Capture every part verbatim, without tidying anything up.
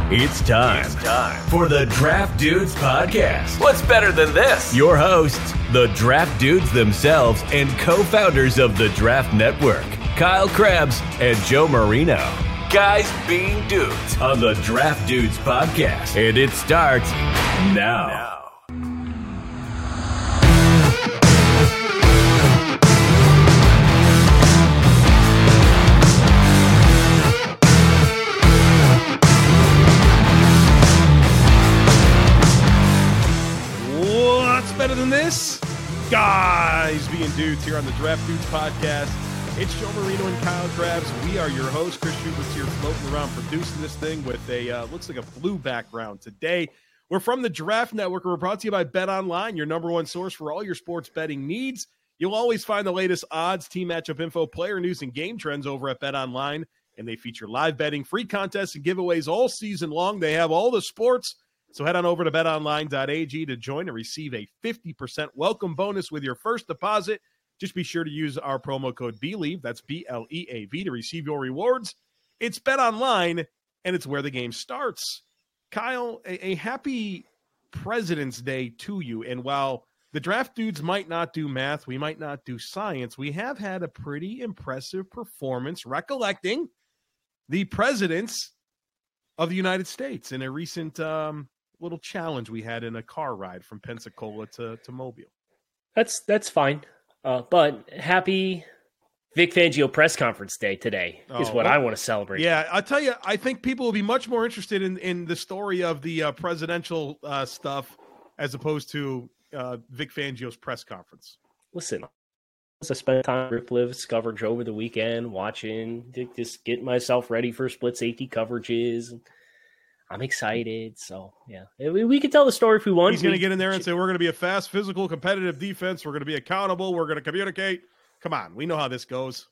It's time. It's time for the Draft Dudes Podcast. What's better than this? Your hosts, the Draft Dudes themselves and co-founders of the Draft Network, Kyle Krabs and Joe Marino. Guys being dudes on the Draft Dudes Podcast. And it starts now. now. Better than this, guys being dudes here on the Draft Dudes Podcast. It's Joe Marino and Kyle Krabs. We are your hosts. Chris Schubert's here floating around producing this thing with a uh, looks like a blue background today. We're from the Draft Network. We're brought to you by BetOnline, your number one source for all your sports betting needs. You'll always find the latest odds, team matchup info, player news, and game trends over at BetOnline. And they feature live betting, free contests, and giveaways all season long. They have all the sports. So head on over to bet online dot a g to join and receive a fifty percent welcome bonus with your first deposit. Just be sure to use our promo code BELIEVE, that's B L E A V, to receive your rewards. It's BetOnline, and it's where the game starts. Kyle, a, a happy President's Day to you. And while the Draft Dudes might not do math, we might not do science, we have had a pretty impressive performance recollecting the presidents of the United States in a recent um, little challenge we had in a car ride from Pensacola to, to Mobile. That's that's fine. Uh, but happy Vic Fangio press conference day today is oh, what well, I want to celebrate. Yeah, I'll tell you, I think people will be much more interested in, in the story of the uh, presidential uh, stuff as opposed to uh, Vic Fangio's press conference. Listen, I spent time with Liv's coverage over the weekend, watching, just getting myself ready for split safety coverages. I'm excited. So, yeah, we, we can tell the story if we want. He's going to get in there and say, we're going to be a fast, physical, competitive defense. We're going to be accountable. We're going to communicate. Come on. We know how this goes.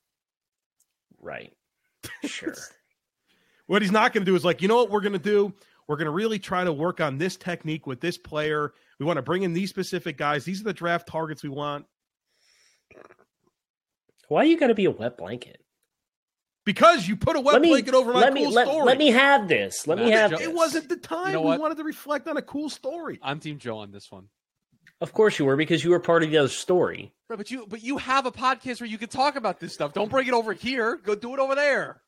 Right. Sure. What he's not going to do is like, you know what we're going to do? We're going to really try to work on this technique with this player. We want to bring in these specific guys. These are the draft targets we want. Why you got to be a wet blanket? Because you put a wet me, blanket over my let cool me, let, story. Let me have this. Let Matt, me have Joe, this. It wasn't the time. You know we what? wanted to reflect on a cool story. I'm Team Joe on this one. Of course you were, because you were part of the other story. Right, but you but you have a podcast where you can talk about this stuff. Don't bring it over here. Go do it over there.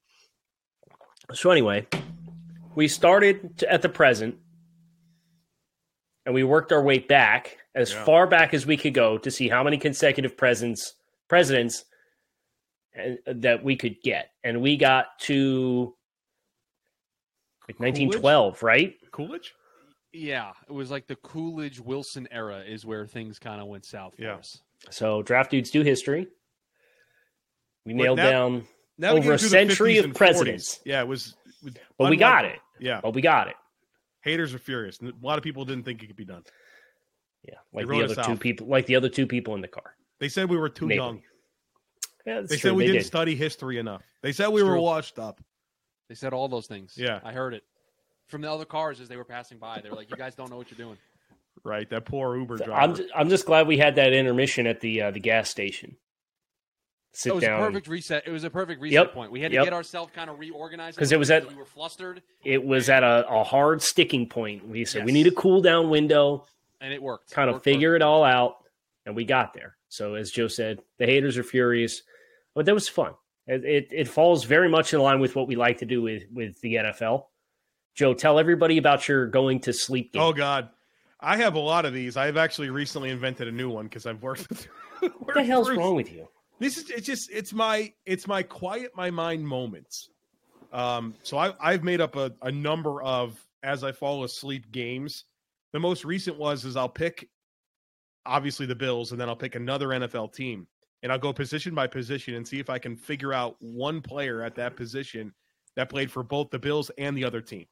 So anyway, we started to, at the present, and we worked our way back as Yeah. far back as we could go to see how many consecutive presidents presidents and, that we could get. And we got to like nineteen twelve, right? Coolidge? Yeah, it was like the Coolidge Wilson era is where things kind of went south for Yeah. us. So Draft Dudes do history. We Well, nailed now- down Now we over get a through the century fifties of and presidents. forties. Yeah, it was. It was But we got unlikely. it. Yeah. But we got it. Haters are furious. A lot of people didn't think it could be done. Yeah, like wrote the us other two out. people, like the other two people in the car. They said we were too Maybe. young. Yeah, that's They true. said we they didn't did. study history enough. They said we It's were true. washed up. They said all those things. Yeah. I heard it from the other cars as they were passing by. They were like, "You guys don't know what you're doing." Right, that poor Uber driver. I'm just, I'm just glad we had that intermission at the uh, the gas station. Sit It was down. a perfect reset. It was a perfect reset Yep. point. We had Yep. to get ourselves kind of reorganized 'Cause it was at- we were flustered, It was at a, a hard sticking point. We said we Yes. need a cool down window, and it worked. kind of Worked figure perfect. it all out, and we got there. So as Joe said, the haters are furious, but that was fun. It, it it falls very much in line with what we like to do with with the N F L. Joe, tell everybody about your going to sleep game. Oh God, I have a lot of these. I've actually recently invented a new one because I've worked with. what the hell's wrong with you? This is it's just it's my it's my quiet my mind moments. Um, so I I've made up a, a number of as I fall asleep games. The most recent was is I'll pick obviously the Bills and then I'll pick another N F L team and I'll go position by position and see if I can figure out one player at that position that played for both the Bills and the other team.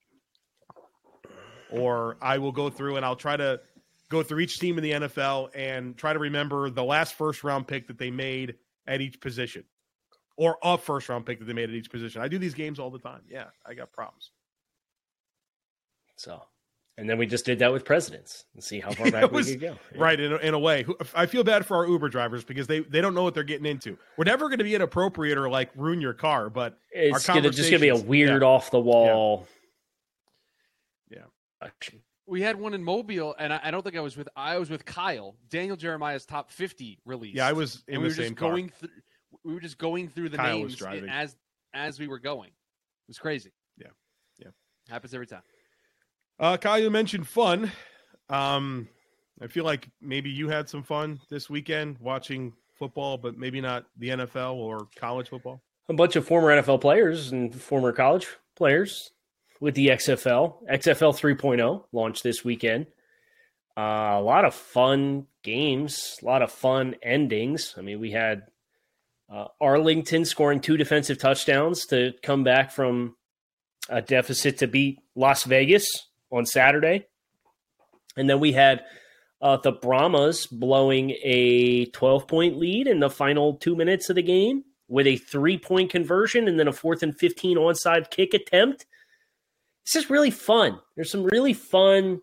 Or I will go through and I'll try to go through each team in the N F L and try to remember the last first round pick that they made at each position or a first round pick that they made at each position. I do these games all the time. Yeah, I got problems. So And then we just did that with presidents and see how far back was, we could go. Yeah. Right, in a, in a way. I feel bad for our Uber drivers because they, they don't know what they're getting into. We're never going to be inappropriate or like ruin your car, but it's our gonna, just going to be a weird yeah. off the wall. Yeah. yeah. We had one in Mobile, and I, I don't think I was with. I was with Kyle. Daniel Jeremiah's top fifty release. Yeah, I was in and the we were same just car. going through. We were just going through the Kyle was names driving. as as we were going. It was crazy. Yeah, yeah, happens every time. Uh, Kyle, you mentioned fun. Um, I feel like maybe you had some fun this weekend watching football, but maybe not the N F L or college football. A bunch of former N F L players and former college players with the X F L. X F L three point oh launched this weekend. Uh, a lot of fun games, a lot of fun endings. I mean, we had uh, Arlington scoring two defensive touchdowns to come back from a deficit to beat Las Vegas on Saturday. And then we had uh, the Brahmas blowing a twelve-point lead in the final two minutes of the game with a three-point conversion and then a fourth and fifteen onside kick attempt. This is really fun. There's some really fun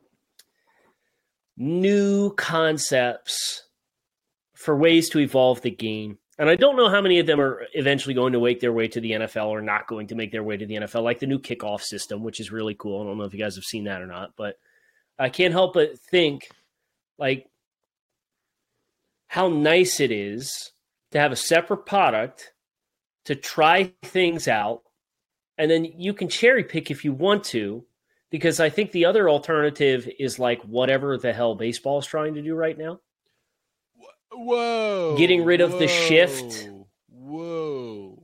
new concepts for ways to evolve the game. And I don't know how many of them are eventually going to make their way to the N F L or not going to make their way to the N F L, like the new kickoff system, which is really cool. I don't know if you guys have seen that or not, but I can't help but think, like, how nice it is to have a separate product to try things out, and then you can cherry pick if you want to, because I think the other alternative is like whatever the hell baseball is trying to do right now. Whoa. Getting rid of whoa, the shift. Whoa.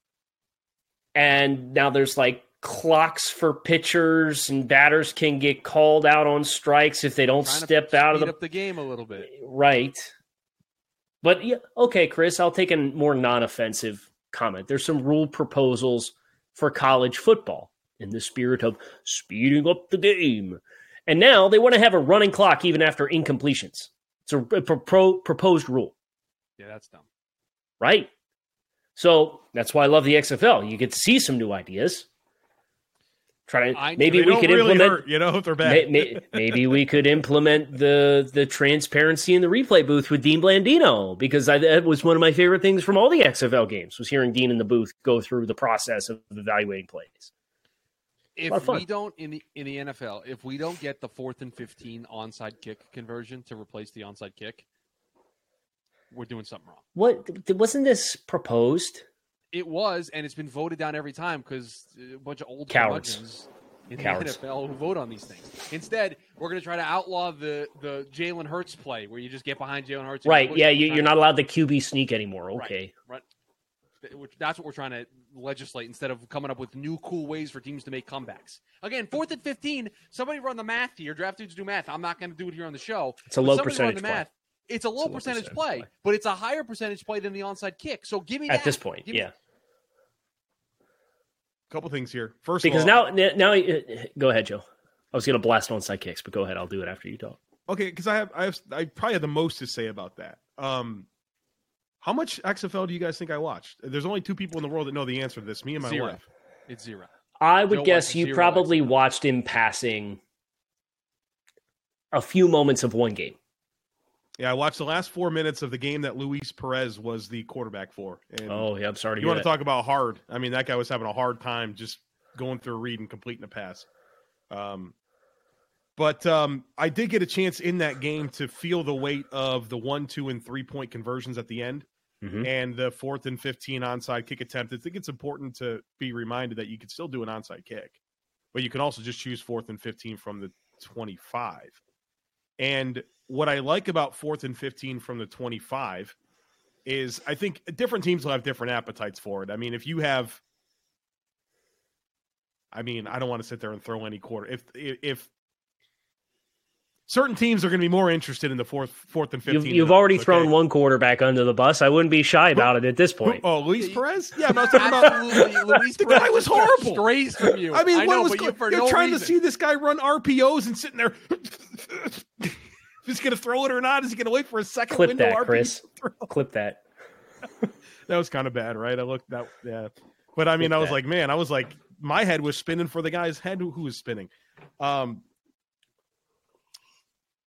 And now there's like clocks for pitchers, and batters can get called out on strikes if they don't Trying step to out of speed the up the game a little bit. Right. But yeah, okay, Chris, I'll take a more non-offensive comment. There's some rule proposals for college football in the spirit of speeding up the game. And now they want to have a running clock even after incompletions. It's a, a pro, proposed rule. Yeah, that's dumb. Right? So that's why I love the X F L. You get to see some new ideas. Try to, I- maybe They we don't could really implement hurt, you know, if they're may, bad. may, maybe we could implement the the transparency in the replay booth with Dean Blandino, because I, that was one of my favorite things from all the X F L games, was hearing Dean in the booth go through the process of evaluating plays. If lot of fun. we don't in the in the N F L, if we don't get the fourth and fifteen onside kick conversion to replace the onside kick, we're doing something wrong. What wasn't this proposed? It was, and it's been voted down every time because a bunch of old Cowards. curmudgeons in Cowards. the N F L who vote on these things. Instead, we're going to try to outlaw the the Jalen Hurts play, where you just get behind Jalen Hurts. and Right? push Yeah, him. you, We're you're trying not allowed the Q B sneak anymore. to- Okay. Right. right. Which- That's what we're trying to legislate instead of coming up with new cool ways for teams to make comebacks. Again, fourth and fifteen. Somebody run the math here. Draft dudes do math. I'm not going to do it here on the show. It's a But low somebody run percentage the play. math. It's a low, It's a low percentage, percentage play, play. but it's a higher percentage play than the onside kick. So give me At that. this point, Give me- yeah. Couple things here. First Because of all, now, now, uh, go ahead, Joe. I was going to blast onside kicks, but go ahead. I'll do it after you talk. okay, because I have, I have, I probably have the most to say about that. Um, how much X F L do you guys think I watched? There's only two people in the world that know the answer to this: me and my Zero. wife. It's zero. I would Joe guess watches you zero probably X F L. watched in passing a few moments of one game. Yeah, I watched the last four minutes of the game that Luis Perez was the quarterback for. And Oh, yeah, I'm sorry to you hear want to that. talk about hard? I mean, that guy was having a hard time just going through a read and completing a pass. Um, but um, I did get a chance in that game to feel the weight of the one, two, and three point conversions at the end, Mhm. and the fourth and fifteen onside kick attempt. I think it's important to be reminded that you can still do an onside kick, but you can also just choose fourth and fifteen from the twenty-five. And what I like about fourth and fifteen from the twenty-five is I think different teams will have different appetites for it. I mean, if you have, I mean, I don't want to sit there and throw any quarter. If if, if certain teams are going to be more interested in the fourth fourth and fifteen, You've, you've than already others, thrown okay? one quarterback under the bus. I wouldn't be shy about it at this Who- point. Oh, Luis Yeah, Perez? Yeah, but I was talking about. Absolutely, Luis The guy Perez was just got horrible. Strays from you. I mean, I what know, was but go- you for you're no trying reason. to see this guy run R P Os and sitting there. Is he going to throw it or not? Is he going to wait for a second Clip window that, R P O Chris. throw? Clip that. That was kind of bad, right? I looked that, yeah. But I mean, Clip I was that. like, man, I was like, my head was spinning for the guy's head who, who was spinning. Um,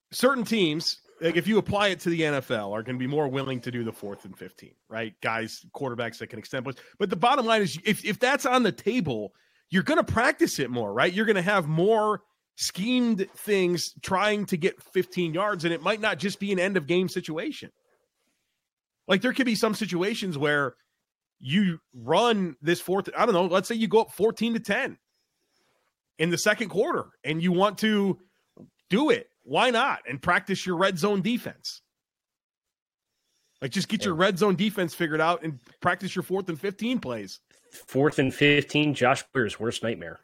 certain teams, like if you apply it to the N F L, are going to be more willing to do the fourth and fifteen, right? Guys, quarterbacks that can extend plays. But the bottom line is, if if that's on the table, you're going to practice it more, right? You're going to have more schemed things trying to get fifteen yards, and it might not just be an end of game situation. Like there could be some situations where you run this fourth, I don't know, let's say you go up fourteen to ten in the second quarter and you want to do it. Why not? And practice your red zone defense. Like just get your red zone defense figured out and practice your fourth and fifteen plays. Fourth and fifteen, Josh Boyer's worst nightmare.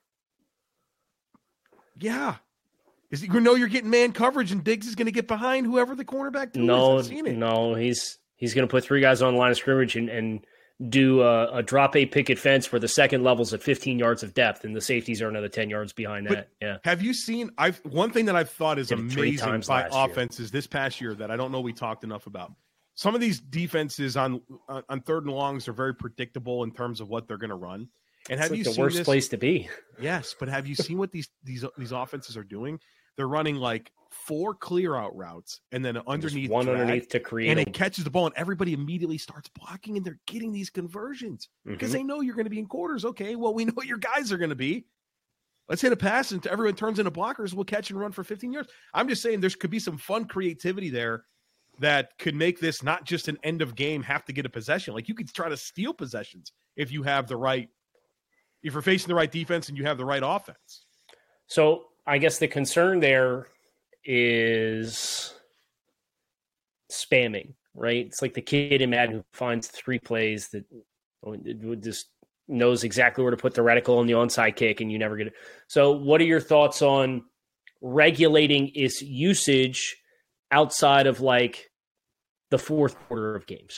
Yeah. Is you know you're getting man coverage and Diggs is going to get behind whoever the cornerback two no, is. I've seen it. No, he's he's going to put three guys on the line of scrimmage and, and do a, a drop eight picket fence where the second level's at fifteen yards of depth and the safeties are another ten yards behind but that. Yeah. Have you seen? I've one thing that I've thought is amazing by offenses year. this past year that I don't know we talked enough about. Some of these defenses on on third and longs are very predictable in terms of what they're going to run. And have it's like you the seen worst this? place to be? Yes, but have you seen what these these these offenses are doing? They're running like four clear out routes and then underneath Just one drag, underneath to create, and a... it catches the ball, and everybody immediately starts blocking, and they're getting these conversions because mm-hmm. they know you're going to be in quarters. Okay, well we know what your guys are going to be. Let's hit a pass, and everyone turns into blockers. We'll catch and run for fifteen yards. I'm just saying there could be some fun creativity there that could make this not just an end of game have to get a possession. Like you could try to steal possessions if you have the right, if you're facing the right defense and you have the right offense. So I guess the concern there is spamming, right? It's like the kid in Madden who finds three plays that just knows exactly where to put the reticle and the onside kick, and you never get it. So what are your thoughts on regulating its usage outside of like the fourth quarter of games?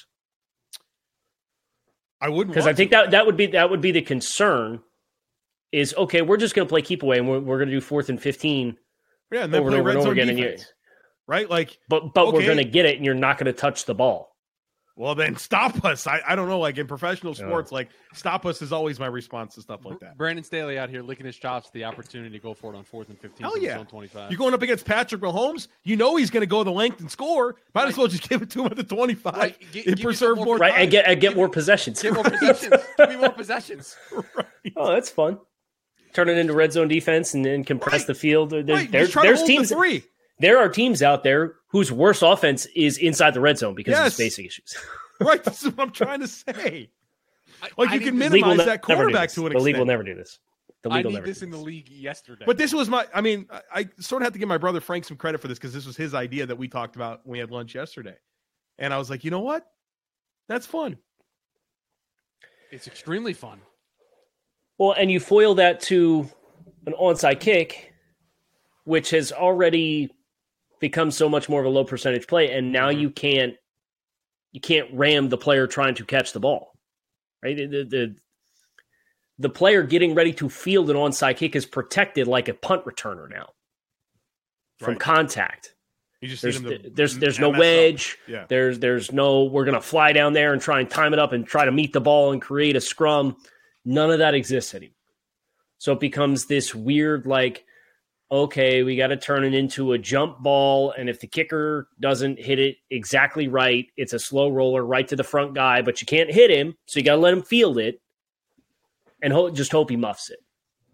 I wouldn't, because I think that that would be that would be the concern. Is okay, we're just going to play keep away, and we're, we're going to do fourth and fifteen. Yeah, and then over play and over red and over zone again, defense, and right? Like, but but okay. we're going to get it, and you're not going to touch the ball. Well, then stop us. I, I don't know. Like in professional sports, yeah. like stop us is always my response to stuff like that. Brandon Staley out here licking his chops, the opportunity to go for it on fourth and fifteen. Hell yeah! twenty-five. You're going up against Patrick Mahomes. You know he's going to go the length and score. Might right. as well just give it to him at the twenty-five right. G- and preserve more, more right time. and get and get give, more possessions. Get more possessions. Give me more possessions. Right. Oh, that's fun. Turn it into red zone defense and then compress right. the field. There, right. there's try there's to hold teams. The three. There are teams out there whose worst offense is inside the red zone because yes. of spacing issues. Right, that's what I'm trying to say. Like I you can this, minimize that quarterback to an the extent. The league will never do this. The league I will need never this do in this. the league yesterday. But this was my. I mean, I, I sort of have to give my brother Frank some credit for this because this was his idea that we talked about when we had lunch yesterday, and I was like, you know what? That's fun. It's extremely fun. Well, and you foil that to an onside kick, which has already become so much more of a low percentage play, and now mm-hmm. you can't you can't ram the player trying to catch the ball, right? The, the the player getting ready to field an onside kick is protected like a punt returner now from right. contact. You just there's to there's there's no wedge. Yeah. There's there's no we're gonna fly down there and try and time it up and try to meet the ball and create a scrum. None of that exists anymore. So it becomes this weird, like, okay, we got to turn it into a jump ball, and if the kicker doesn't hit it exactly right, it's a slow roller right to the front guy, but you can't hit him, so you got to let him field it and ho- just hope he muffs it.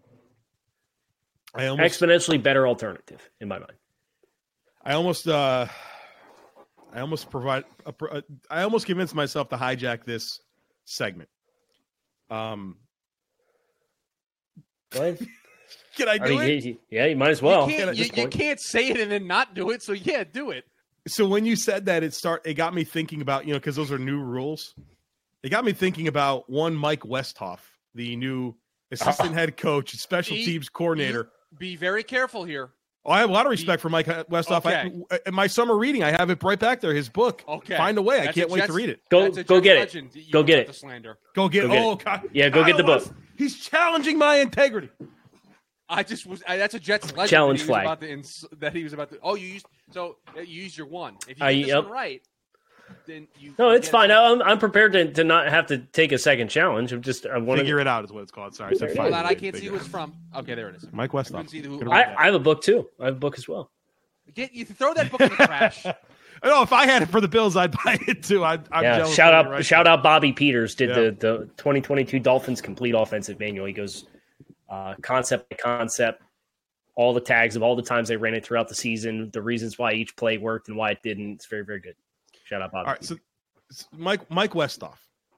I almost, Exponentially better alternative, in my mind. I almost, uh, I almost provide, a, a, I almost convinced myself to hijack this segment. Um. What? Can I do I mean, it? Yeah, you might as well. You can't, you, you can't say it and then not do it. So yeah, do it. So when you said that, it start it got me thinking about, you know, because those are new rules. It got me thinking about one Mike Westhoff, the new assistant oh. head coach, special be, teams coordinator. Be very careful here. Oh, I have a lot of respect be, for Mike Westhoff. Okay. I, in my summer reading, I have it right back there. His book. Okay. Find a way. That's I can't a wait Jets, to read it. Go go get it. Go get it. Slander. Go get it. Go Oh, get God. Yeah, go get the book. He's challenging my integrity. I just was. I, that's a Jets legend. Challenge that he flag. Was about to ins, that he was about to. Oh, you used. So uh, you used your one. If you uh, get this yep. one right, then you. No, it's fine. It. I'm I'm prepared to, to not have to take a second challenge. I'm just I want to figure it out. Is what it's called. Sorry, so Hold on, I can't see who it's from. Okay, there it is. Mike Westhoff. Who, I, I have a book too. I have a book as well. Get you throw that book in the trash. I know if I had it for the Bills, I'd buy it too. I, I'm yeah, jealous shout of out, you right shout now. out, Bobby Peters did Yeah. the the twenty twenty-two Dolphins complete offensive manual. He goes uh, concept by concept, all the tags of all the times they ran it throughout the season, the reasons why each play worked and why it didn't. It's very, very good. Shout out, Bobby. All right, so, so Mike Mike Westhoff,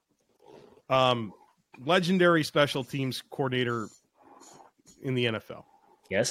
um, legendary special teams coordinator in the N F L, Yes.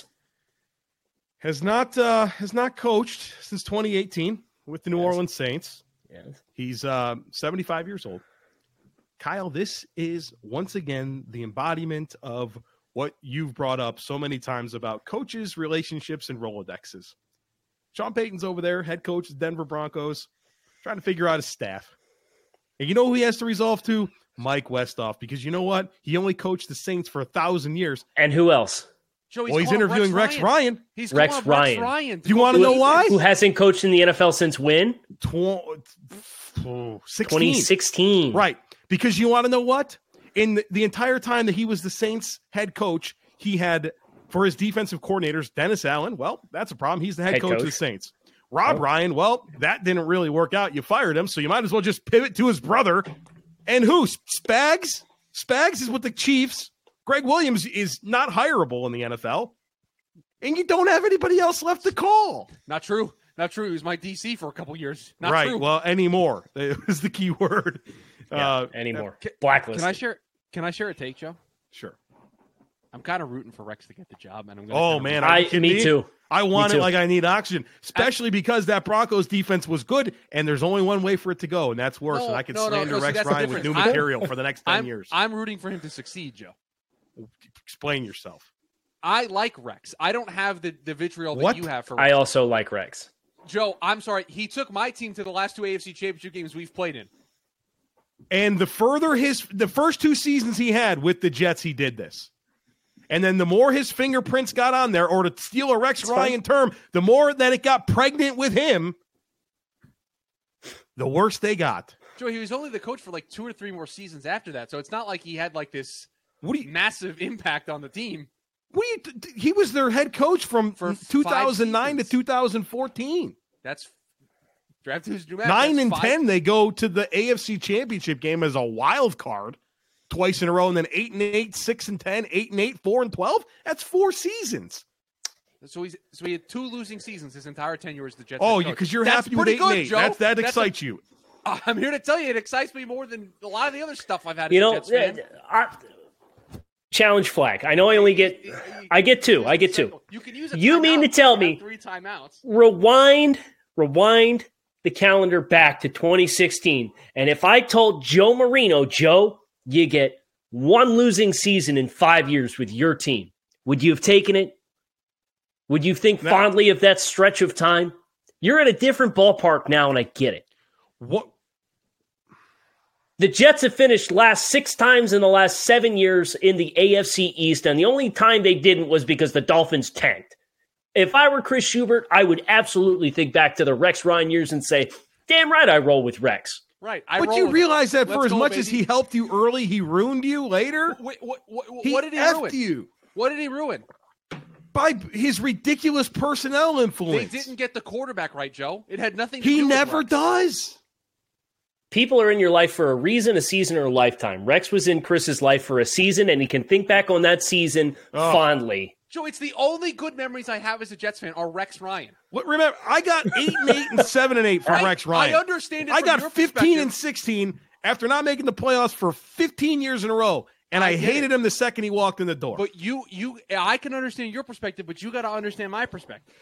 has not uh, has not coached since twenty eighteen with the New Yes. Orleans Saints. Yes. He's uh, seventy-five years old. Kyle, this is once again the embodiment of what you've brought up so many times about coaches, relationships, and Rolodexes. Sean Payton's over there, head coach of Denver Broncos, trying to figure out his staff. And you know who he has to resolve to? Mike Westhoff, because you know what? He only coached the Saints for a thousand years. And who else? Joe, Well, he's calling interviewing Rex Ryan. Ryan. He's Rex calling Ryan. Rex Ryan. Do you want to know why? Who hasn't coached in the N F L since when? Tw- oh, sixteen. twenty sixteen. Right. Because you want to know what? In the, the entire time that he was the Saints head coach, he had, for his defensive coordinators, Dennis Allen. Well, that's a problem. He's the head, Head coach, coach. of the Saints. Rob Oh. Ryan. Well, that didn't really work out. You fired him, so you might as well just pivot to his brother. And who? Spags? Spags is with the Chiefs. Greg Williams is not hireable in the N F L. And you don't have anybody else left to call. Not true. Not true. He was my D C for a couple years. Not right. true. Well, anymore. It was the key word. Yeah, Uh, anymore. Can, Blacklisted. can I share? Can I share a take, Joe? Sure. I'm kind of rooting for Rex to get the job, and I'm going. Oh, man. Are I, you kidding me too. I want Me it too. like I need oxygen, especially because that Broncos defense was good, and there's only one way for it to go, and that's worse. No, and I could no, no, slander no, see, Rex that's the Ryan with new difference. I'm- material for the next ten I'm, years. I'm rooting for him to succeed, Joe. Explain yourself. I like Rex. I don't have the, the vitriol that What? you have for I Rex. also like Rex. Joe, I'm sorry. He took my team to the last two A F C Championship games we've played in. And the further his the first two seasons he had with the Jets, he did this. And then the more his fingerprints got on there, or to steal a Rex It's Ryan term, the more that it got pregnant with him, the worse they got. Joe, he was only the coach for like two or three more seasons after that, so it's not like he had like this What do you? massive impact on the team. What do you? He was their head coach from For two thousand nine to five seasons. two thousand fourteen. That's draft who's do math. Nine That's and five- ten, they go to the A F C Championship game as a wild card twice in a row, and then eight and eight, six and ten, eight and eight, four and twelve. That's four seasons. So he's so he had two losing seasons his entire tenure as the Jets. Oh, head coach. because you're That's happy with pretty eight and good, eight. Joe. That's, that That's excites you. a- I'm here to tell you, it excites me more than a lot of the other stuff I've had. You as a know, Jets fan. I, challenge flag. I know I only get, I get two. I get two. You can use a You mean timeout. to tell You have me- three timeouts? Rewind, rewind the calendar back to twenty sixteen. And if I told Joe Marino, Joe, you get one losing season in five years with your team, would you have taken it? Would you think No. fondly of that stretch of time? You're in a different ballpark now, and I get it. What? The Jets have finished last six times in the last seven years in the A F C East, and the only time they didn't was because the Dolphins tanked. If I were Chris Schubert, I would absolutely think back to the Rex Ryan years and say, damn right I roll with Rex. Right. I But roll you with realize that Let's for as go, much as baby. he helped you early, he ruined you later? Wait, what, what, what, He what did he effed ruin? you What did he ruin? by his ridiculous personnel They influence. didn't get the quarterback right, Joe. It had nothing to He do with never Rex. does. People are in your life for a reason, a season, or a lifetime. Rex was in Chris's life for a season, and he can think back on that season Oh. fondly. Joe, it's the only good memories I have as a Jets fan are Rex Ryan. What, remember, I got eight and eight and seven and eight from I- Rex Ryan. I understand it I from got your fifteen and perspective. sixteen after not making the playoffs for fifteen years in a row, and I, I get hated it. him the second he walked in the door. But you, you, I can understand your perspective, but you got to understand my perspective.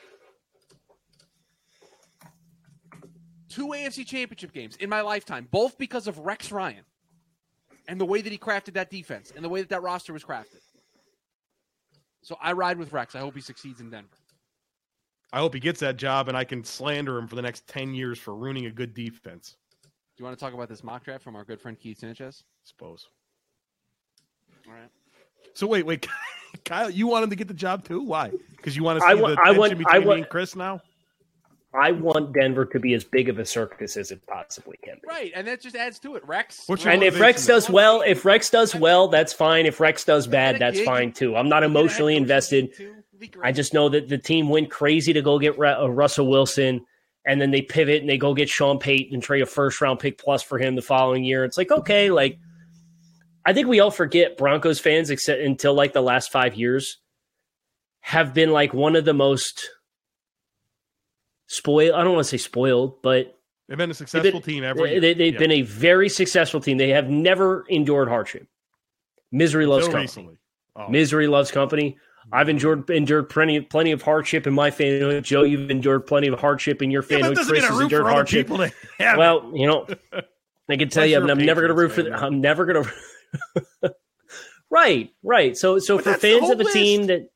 Two A F C Championship games in my lifetime, both because of Rex Ryan and the way that he crafted that defense and the way that that roster was crafted. So I ride with Rex. I hope he succeeds in Denver. I hope he gets that job, and I can slander him for the next ten years for ruining a good defense. Do you want to talk about this mock draft from our good friend Keith Sanchez? I suppose. All right. So wait, wait, Kyle, you want him to get the job too? Why? Because you want to see I want- the I tension want- between I me want- and Chris now? I want Denver to be as big of a circus as it possibly can be. Right, and that just adds to it. Rex. What's your And if motivation Rex there? does well, if Rex does well, that's fine. If Rex does bad, Get a that's gig. fine too. I'm not Get a head emotionally coaching invested. gig, too. be great. I just know that the team went crazy to go get uh, Russell Wilson, and then they pivot and they go get Sean Payton and trade a first-round pick plus for him the following year. It's like, okay, like, I think we all forget Broncos fans, except until like the last five years, have been like one of the most spoiled. I don't want to say spoiled, but they've been a successful been, team every year. They, they've yeah. been a very successful team. They have never endured hardship. Misery loves Until company. recently. Oh. Misery loves company. I've endured endured plenty plenty of hardship in my fanhood. Joe, you've endured plenty of hardship in your Yeah, fanhood. Chris has endured hardship. Well, you know, I can tell Unless you, I'm, you're a I'm never going to root Patriots for. fan, The, man. I'm never going to. Right, right. So, so But for that's the fans whole of a team list. that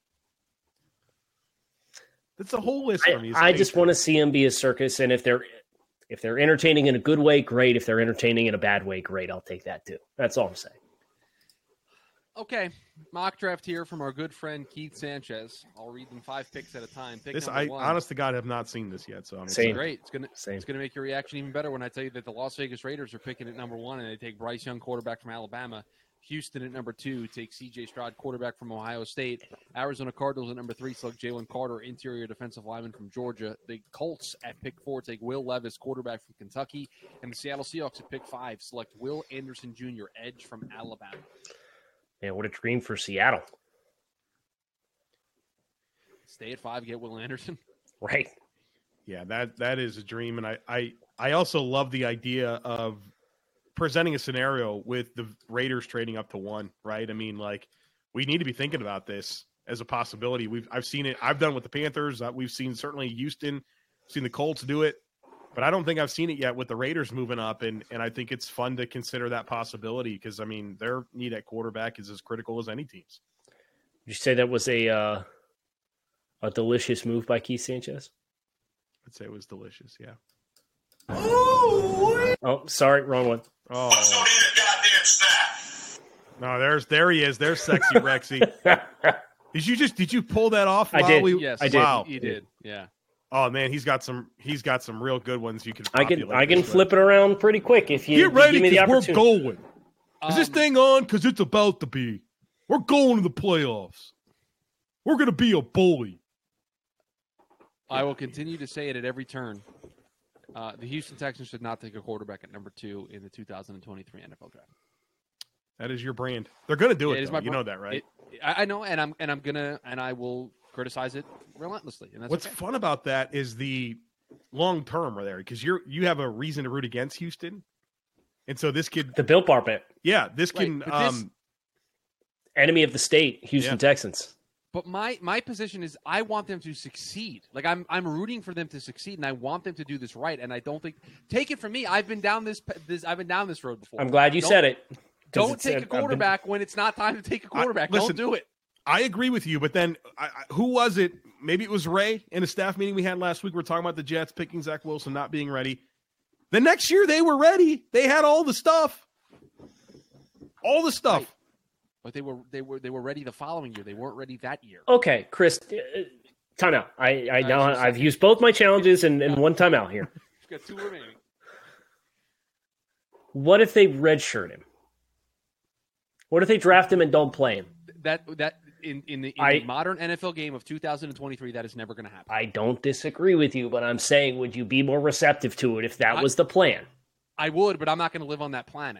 That's a whole list for me. I, I just want to see them be a circus, and if they're if they're entertaining in a good way, great. If they're entertaining in a bad way, great. I'll take that too. That's all I'm saying. Okay, mock draft here from our good friend Keith Sanchez. I'll read them five picks at a time. Pick this. number I one. honest to God have not seen this yet, so I'm Same. excited. Great. It's gonna Same. it's gonna make your reaction even better when I tell you that the Las Vegas Raiders are picking at number one and they take Bryce Young, quarterback from Alabama. Houston at number two takes C J Stroud, quarterback from Ohio State. Arizona Cardinals at number three select Jalen Carter, interior defensive lineman from Georgia. The Colts at pick four take Will Levis, quarterback from Kentucky. And the Seattle Seahawks at pick five select Will Anderson Junior, edge from Alabama. Man, what a dream for Seattle. Stay at five, get Will Anderson. Right. Yeah, that that is a dream, and I I I also love the idea of presenting a scenario with the Raiders trading up to one, right? I mean, like, we need to be thinking about this as a possibility. We've I've seen it. I've done it with the Panthers. Uh, we've seen certainly Houston, seen the Colts do it, but I don't think I've seen it yet with the Raiders moving up, and and I think it's fun to consider that possibility because, I mean, their need at quarterback is as critical as any team's. Did you say that was a uh, a delicious move by Keith Sanchez? I'd say it was delicious, yeah. Oh, sorry, wrong one. Oh, no, there's there he is. There's sexy Rexy. Did you just did you pull that off? I while did. We, Yes, I did. Wow. You did. Yeah. Oh man, he's got some. He's got some real good ones. You can. I can populate I can this flip it around pretty quick if you, with. Get if you ready give me the because we're opportunity. going. Is this Um, thing on? Because it's about to be. We're going to the playoffs. We're gonna be a bully. I will continue to say it at every turn. Uh, the Houston Texans should not take a quarterback at number two in the two thousand twenty-three N F L draft. That is your brand. They're gonna do It it. is though. my You bra- know that, right? It, I, I know, and I'm and I'm gonna and I will criticize it relentlessly. And that's What's okay. fun about that is the long term there because you're you have a reason to root against Houston, and so this kid, The Built Bar bet. yeah, this Right, can. but this- um, Enemy of the state, Houston Yeah. Texans. But my my position is I want them to succeed. Like I'm I'm rooting for them to succeed, and I want them to do this right. And I don't think take it from me. I've been down this this I've been down this road before. I'm glad you Don't- said it. 'cause Don't it's- take I've a been- quarterback when it's not time to take a I- quarterback. listen, don't do it. I agree with you, but then I, I, who was it? Maybe it was Ray in a staff meeting we had last week. We are talking about the Jets picking Zach Wilson not being ready. The next year they were ready. They had all the stuff, all the stuff. Right. But they were they were they were ready the following year. They weren't ready that year. Okay, Chris, uh, time out. I, I now just a I've second. used both my challenges and, and one time out here. We've got two remaining. What if they redshirt him? What if they draft him and don't play him? That that in in the, in I- the modern N F L game of two thousand twenty-three, that is never going to happen. I don't disagree with you, but I'm saying, would you be more receptive to it if that I- was the plan? I would, but I'm not going to live on that planet.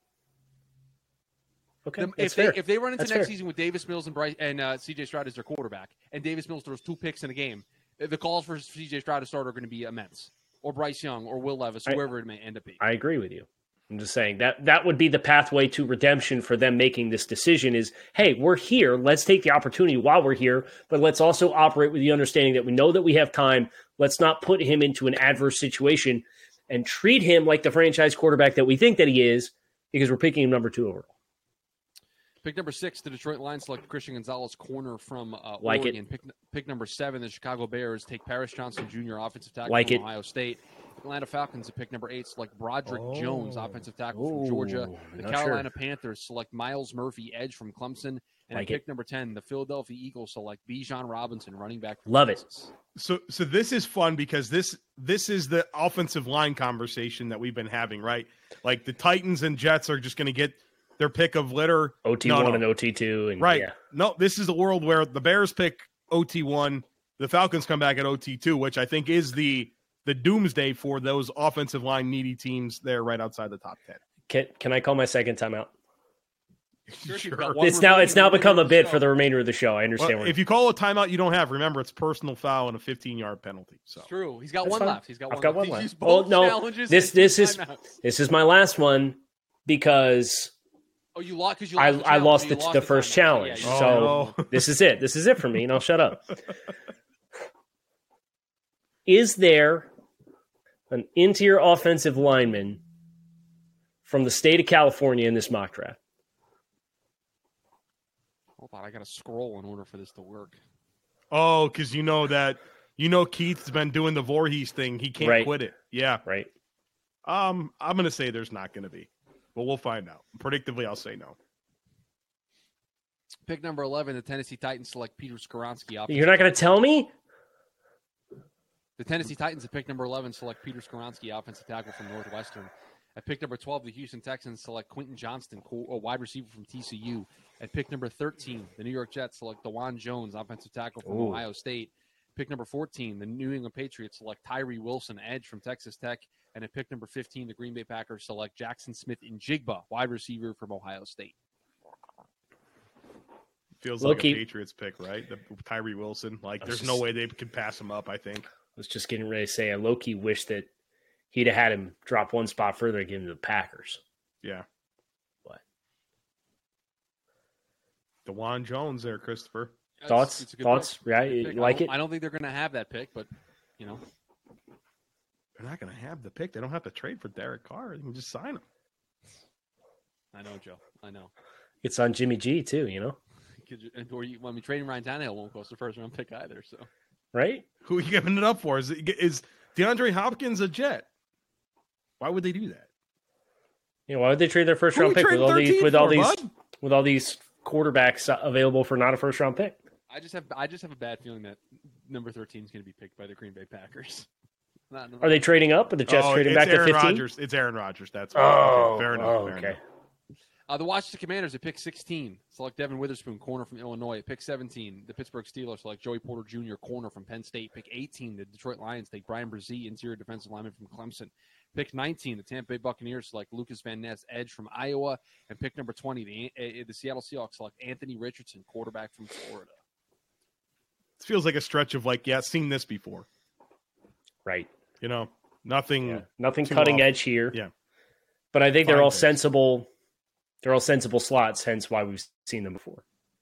Okay, The- that's if they fair. if they run into That's next fair. season with Davis Mills and Bryce and uh, C J Stroud as their quarterback, and Davis Mills throws two picks in a game, the calls for C J Stroud to start are going to be immense. Or Bryce Young, or Will Levis, I- whoever it may end up being. I agree with you. I'm just saying that that would be the pathway to redemption for them making this decision is, hey, we're here. Let's take the opportunity while we're here, but let's also operate with the understanding that we know that we have time. Let's not put him into an adverse situation and treat him like the franchise quarterback that we think that he is because we're picking him number two overall. Pick number six, the Detroit Lions select Christian Gonzalez, corner from uh, Like it. Oregon. Pick, pick number seven, the Chicago Bears take Paris Johnson Junior, offensive tackle Like from it. Ohio State. Atlanta Falcons at pick number eight select Broderick Oh. Jones, offensive tackle from Ooh, Georgia. The not Carolina sure. Panthers select Miles Murphy, edge from Clemson. And Like at pick it. number ten, the Philadelphia Eagles select Bijan Robinson, running back from Love it. Texas. So so this is fun because this this is the offensive line conversation that we've been having, right? Like the Titans and Jets are just going to get their pick of litter. O T No, one no. and O T two. And Right. Yeah. No, this is a world where the Bears pick O T one. The Falcons come back at O T two, which I think is the the doomsday for those offensive line needy teams there right outside the top ten. Can can I call my second timeout? Sure. Sure. It's now it's now become a bit for the remainder of the show. I understand. Well, where if you call a timeout, you don't have. Remember, it's personal foul and a fifteen-yard penalty. So It's true. He's got That's one fine. left. He's got I've one got left. one He's left. used both Oh no, challenges this and this two is timeouts. this is my last one because Oh, you lost because you I lost the I challenge, lost so the, you lost the first timeout. challenge. Yeah, you- so Oh, no. this is it. This is it for me, and I'll shut up. Is there an interior offensive lineman from the state of California in this mock draft? Hold on, I got to scroll in order for this to work. Oh, because you know that you know Keith's been doing the Voorhees thing. He can't Right. quit it. Yeah. Right. Um, I'm gonna say there's not gonna be, but we'll find out. Predictably, I'll say no. Pick number eleven, the Tennessee Titans select Peter Skoronski. You're not going to tell me? The Tennessee Titans at pick number eleven select Peter Skoronski, offensive tackle from Northwestern. At pick number twelve, the Houston Texans select Quentin Johnston, a wide receiver from T C U. At pick number thirteen, the New York Jets select DeJuan Jones, offensive tackle from Ooh. Ohio State. Pick number fourteen, the New England Patriots select Tyree Wilson, edge from Texas Tech. And at pick number fifteen, the Green Bay Packers select Jackson Smith-Njigba, wide receiver from Ohio State. Feels Low-key- like a Patriots pick, right? The Tyree Wilson. Like, I was there's no just- way they could pass him up. I think. I was just getting ready to say, I low-key wish that he'd have had him drop one spot further and give him to the Packers. Yeah. What? DeJuan Jones there, Christopher. That's- Thoughts? it's a good Thoughts? pick. Yeah, Good you pick. like I don't- it? I don't think they're going to have that pick, but, you know. They're not going to have the pick. They don't have to trade for Derek Carr. They can just sign him. I know, Joe. I know. It's on Jimmy G, too, you know? Could you- Or you, I mean, trading Ryan Tannehill won't cost a first round pick either. So Right? Who are you giving it up for? Is it, is DeAndre Hopkins a Jet? Why would they do that? You know, why would they trade their first Who round we pick with trading all these thirteen with all for, these bud? with all these quarterbacks available for not a first round pick? I just have I just have a bad feeling that number thirteen is going to be picked by the Green Bay Packers. Not Are they trading up? Or the Jets oh, trading it's back Aaron to fifteen? Rodgers. It's Aaron Rodgers. That's why. Oh, okay, fair enough. oh, fair okay. enough. Uh, the Washington Commanders at pick sixteen select Devin Witherspoon, corner from Illinois. At pick seventeen, the Pittsburgh Steelers select Joey Porter Junior, corner from Penn State. Pick eighteen, the Detroit Lions take Brian Brzee, interior defensive lineman from Clemson. Pick nineteen, the Tampa Bay Buccaneers select Lucas Van Ness, edge from Iowa. And pick number twenty, the, uh, the Seattle Seahawks select Anthony Richardson, quarterback from Florida. It feels like a stretch of like, yeah, seen this before. Right. You know, nothing. Yeah. Nothing too cutting off. edge here. Yeah. But I think they're Fine all picks. sensible. They're all sensible slots, hence why we've seen them before.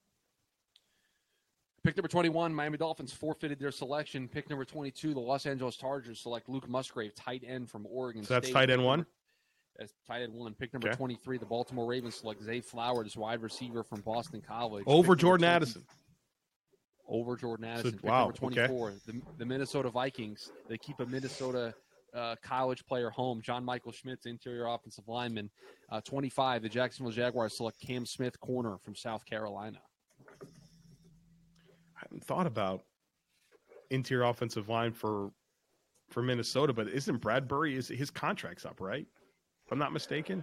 Pick number twenty-one, Miami Dolphins forfeited their selection. Pick number twenty-two, the Los Angeles Chargers select Luke Musgrave, tight end from Oregon So that's State. tight end Pick one? number- That's tight end one. Pick number Okay. twenty-three, the Baltimore Ravens select Zay Flowers, wide receiver from Boston College. Over Pick number Jordan twenty Addison. Over Jordan Addison. Pick wow, number twenty-four, the, the Minnesota Vikings. They keep a Minnesota uh, college player home, John Michael Schmitz, interior offensive lineman. Uh, twenty-five, the Jacksonville Jaguars select Cam Smith, corner from South Carolina. I haven't thought about interior offensive line for for Minnesota, but isn't Bradbury, is his contract's up, right? If I'm not mistaken.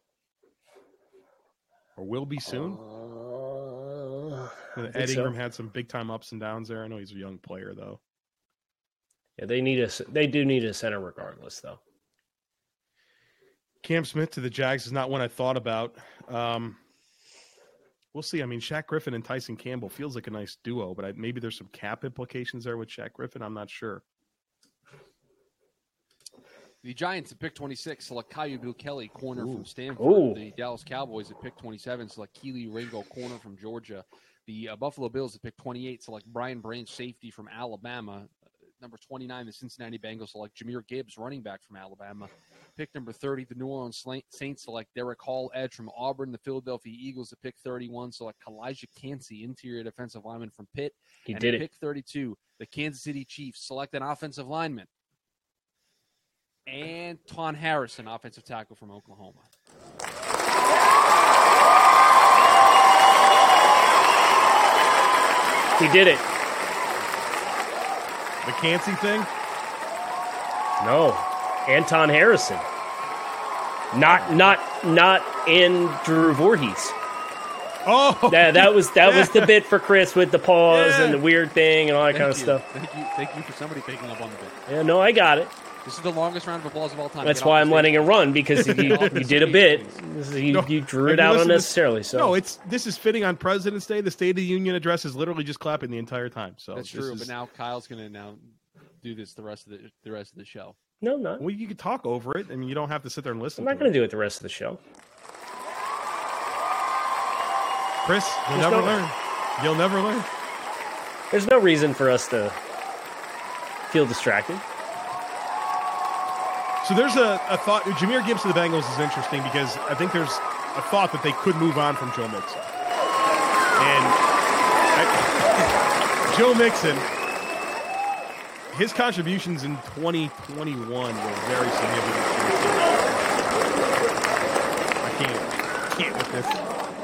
Or will be soon. Uh, I Ed think so. Ingram had some big time ups and downs there. I know he's a young player though. Yeah, they need a. They do need a center regardless, though. Cam Smith to the Jags is not one I thought about. Um, we'll see. I mean, Shaq Griffin and Tyson Campbell feels like a nice duo, but I, maybe there's some cap implications there with Shaq Griffin. I'm not sure. The Giants at pick twenty-six select Caillou Bill Kelly, corner Ooh. from Stanford. Ooh. The Dallas Cowboys at pick twenty-seven select Keely Ringo, corner from Georgia. The uh, Buffalo Bills at pick twenty-eight select Brian Branch, safety from Alabama. Uh, number twenty-nine, the Cincinnati Bengals select Jahmyr Gibbs, running back from Alabama. Pick number thirty, the New Orleans Saints select Derek Hall, edge from Auburn. The Philadelphia Eagles at pick thirty-one select Kalijah Cansey, interior defensive lineman from Pitt. He and did at it. pick thirty-two, the Kansas City Chiefs select an offensive lineman. Anton Harrison, offensive tackle from Oklahoma. He did it. The Cansey thing? No, Anton Harrison. Not not not Andrew Voorhees. Oh, yeah, that was that was the bit for Chris with the pause Yeah. and the weird thing and all that Thank kind of you. stuff. Thank you. Thank you for somebody picking up on the bit. Yeah, no, I got it. This is the longest round of applause of all time. That's Get why off I'm the letting it stage. run because you, Get off the you did a stage, bit. please. This is- You, No. you drew Have it you out listened to- unnecessarily. So No, it's this is fitting on President's Day. The State of the Union address is literally just clapping the entire time. So That's this true. is- But now Kyle's going to now do this the rest of the the rest of the show. no, no. well, you can talk over it. I mean, you don't have to sit there and listen. I'm not going to do it the rest of the show. Chris, you'll There's never no- learn. You'll never learn. There's no reason for us to feel distracted. So there's a, a thought. Jahmyr Gibbs to the Bengals is interesting because I think there's a thought that they could move on from Joe Mixon. And I, Joe Mixon, his contributions in twenty twenty-one were very significant. I can't, can't with this.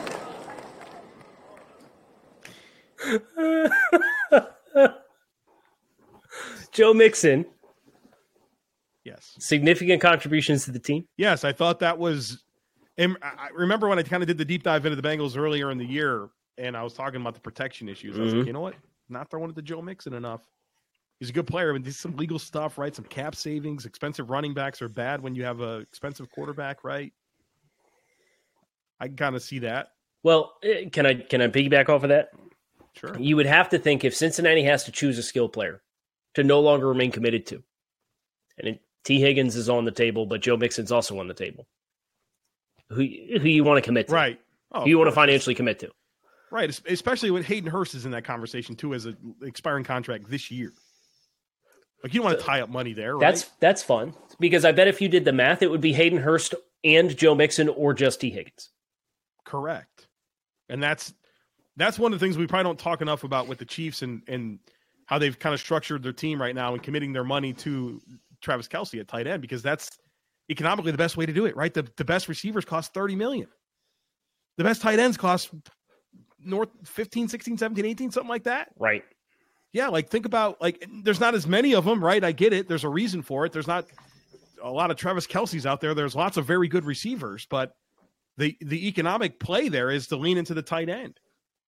Joe Mixon, Yes. significant contributions to the team. Yes, I thought that was. And I I remember when I kind of did the deep dive into the Bengals earlier in the year, and I was talking about the protection issues. I was Mhm. like, you know what? Not throwing it to Joe Mixon enough. He's a good player, but there's some legal stuff, right? Some cap savings. Expensive running backs are bad when you have a expensive quarterback, right? I can kind of see that. Well, eh, can I can I piggyback off of that? Sure. You would have to think if Cincinnati has to choose a skill player to no longer remain committed to, and it, T. Higgins is on the table, but Joe Mixon's also on the table. Who who you want to commit to? Right. Oh, Who you of want to course. financially commit to? Right. es- Especially when Hayden Hurst is in that conversation, too, as an expiring contract this year. Like, you don't want to tie up money there, right? That's that's fun because I bet if you did the math, it would be Hayden Hurst and Joe Mixon or just T. Higgins. Correct. And that's that's one of the things we probably don't talk enough about with the Chiefs and, and how they've kind of structured their team right now and committing their money to Travis Kelce at tight end, because that's economically the best way to do it, right? The the best receivers cost thirty million dollars. The best tight ends cost north fifteen, sixteen, seventeen, eighteen, something like that. Right. Yeah, like think about, like, there's not as many of them, right? I get it. There's a reason for it. There's not a lot of Travis Kelce's out there. There's lots of very good receivers, but the the economic play there is to lean into the tight end.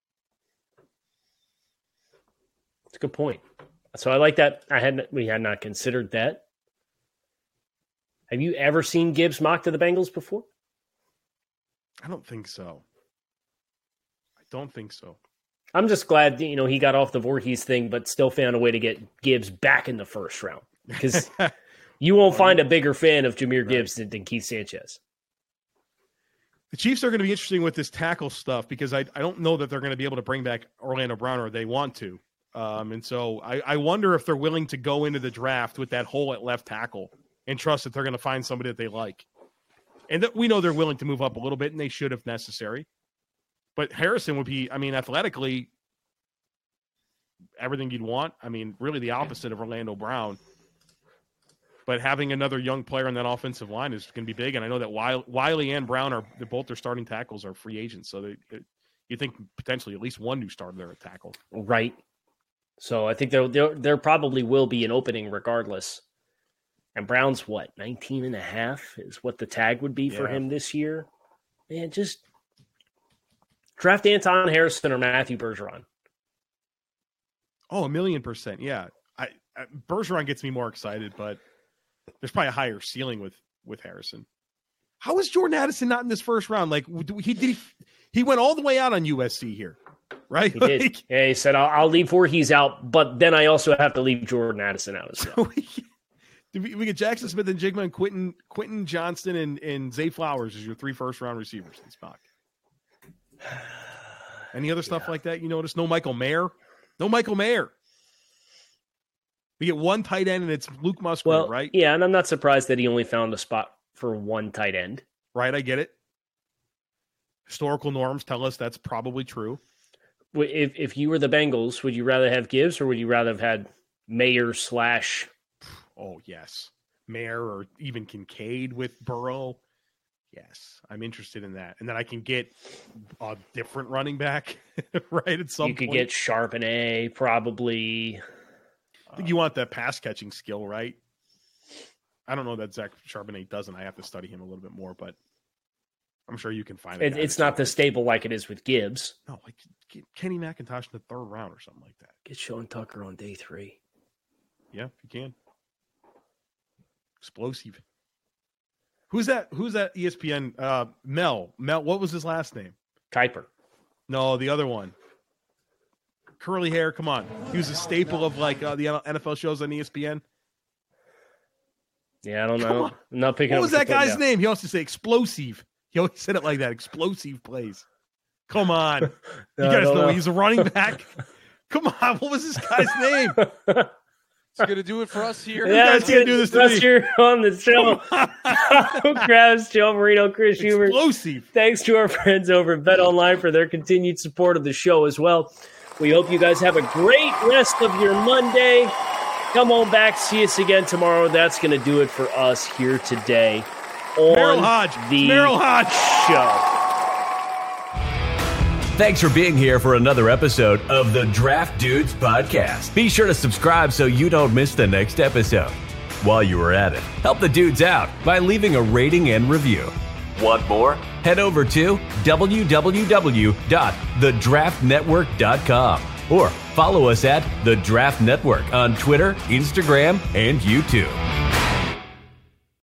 That's a good point. So I like that. I had we had not considered that. Have you ever seen Gibbs mock to the Bengals before? I don't think so. I don't think so. I'm just glad you know he got off the Voorhees thing, but still found a way to get Gibbs back in the first round because you won't find a bigger fan of Jahmyr Gibbs than, than Keith Sanchez. The Chiefs are going to be interesting with this tackle stuff because I, I don't know that they're going to be able to bring back Orlando Brown, or they want to. Um, and so I, I wonder if they're willing to go into the draft with that hole at left tackle and trust that they're going to find somebody that they like. And that we know they're willing to move up a little bit, and they should if necessary. But Harrison would be, I mean, athletically, everything you'd want. I mean, really the opposite of Orlando Brown. But having another young player on that offensive line is going to be big. And I know that Wiley and Brown are both their starting tackles are free agents. So they, they, you think potentially at least one new starter there at tackle. Right. So I think there, there, there probably will be an opening regardless. And Brown's what, nineteen and a half is what the tag would be for Yeah. him this year. Man, just draft Anton Harrison or Matthew Bergeron. Oh, a million percent. Yeah. I, I Bergeron gets me more excited, but there's probably a higher ceiling with, with Harrison. How is Jordan Addison not in this first round? Like he did, he, he went all the way out on U S C here, right? He did. Like, Yeah, he said, I'll, I'll leave Voorhees out, but then I also have to leave Jordan Addison out as well. we, we get Jackson Smith and Jigma and Quentin, Quentin Johnston and, and Zay Flowers as your three first round receivers in spot. Any other stuff Yeah. like that you notice? No Michael Mayer. No Michael Mayer. We get one tight end, and it's Luke Musgrave, Well, right? yeah, and I'm not surprised that he only found a spot for one tight end. Right, I get it. Historical norms tell us that's probably true. W- If if you were the Bengals, would you rather have Gibbs or would you rather have had Mayer slash? Oh, yes. Mayer or even Kincaid with Burrow. Yes, I'm interested in that. And then I can get a different running back, right, at some You could point. get Charbonnet, probably. I think you want that pass catching skill, right? I don't know that Zach Charbonnet doesn't. I have to study him a little bit more, but I'm sure you can find it. It's not the staple like it is with Gibbs. No, like Kenny McIntosh in the third round or something like that. Get Sean Tucker on day three. Yeah, you can. Explosive. Who's that? Who's that E S P N? Uh, Mel. Mel. What was his last name? Kiper. No, the other one. Curly hair. Come on. He was a staple of like uh, the N F L shows on E S P N. Yeah, I don't know. I'm not picking what up was that guy's down. name? He also say explosive. He always said it like that. Explosive plays. Come on. You no, guys know, know he's a running back. Come on. What was this guy's name? It's going to do it for us here. Yeah, you guys can't do this to me. Here on the show. Krabs, Joe Marino, Chris Huber. Explosive. Thanks to our friends over at BetOnline for their continued support of the show as well. We hope you guys have a great rest of your Monday. Come on back. See us again tomorrow. That's going to do it for us here today on Merrill Hodge. the Merrill Hodge. show. Thanks for being here for another episode of the Draft Dudes Podcast. Be sure to subscribe so you don't miss the next episode. While you are at it, help the dudes out by leaving a rating and review. Want more? Head over to w w w dot the draft network dot com or follow us at The Draft Network on Twitter, Instagram, and YouTube.